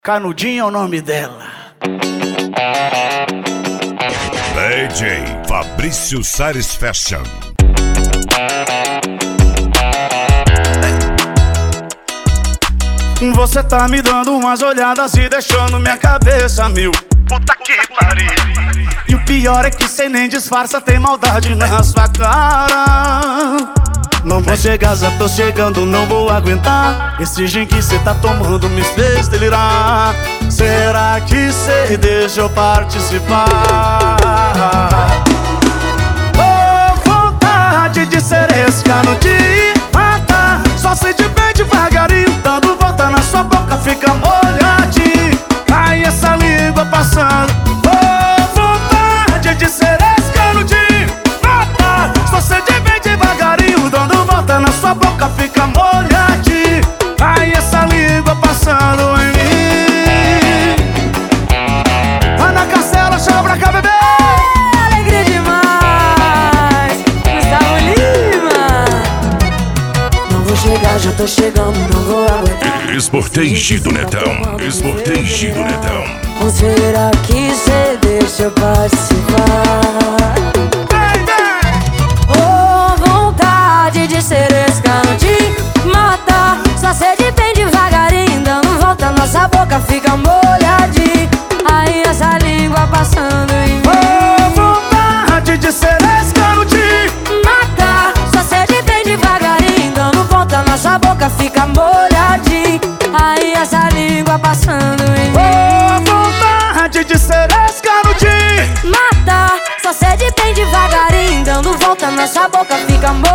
Canudinho é o nome dela. DJ Fabrício Sares Fashion. Você tá me dando umas olhadas e deixando minha cabeça mil. Puta que pariu. E o pior é que cê nem disfarça, tem maldade na sua cara. Não vou chegar, já tô chegando, não vou aguentar. Esse gin que cê tá tomando me fez delirar. Será que cê deixa eu participar? Oh, vontade de ser esse canudinho, mata. Só sente bem devagarinho, dando volta na sua boca, fica molhadinho. Ai, essa língua passando. Oh, vontade de ser esse canudinho, mata. Só sente bem devagarinho, dando volta na sua boca, fica molhadinho. Ai, essa língua passando em mim. Ana Castela, chama pra cá, bebê. Alegria demais, Gustavo Lima. Não vou chegar, já tô chegando, não vou aguentar. Esportege do Netão, Esportege do Netão. Ou será que cê deixa eu participar? Oh, vontade de ser esse canudinho, mata. Só sede bem devagarinho, dando volta, nossa boca fica molhadinha. Aí essa língua passando em mim. Oh, vontade de ser esse canudinho, Mata, só sede bem devagarinho, dando volta, nossa boca fica molhadinha. Aí essa língua passando em mim. oh, vontade de ser esse canudinho. Mata, só sede bem devagarinho, dando volta, nossa boca fica molhadinha.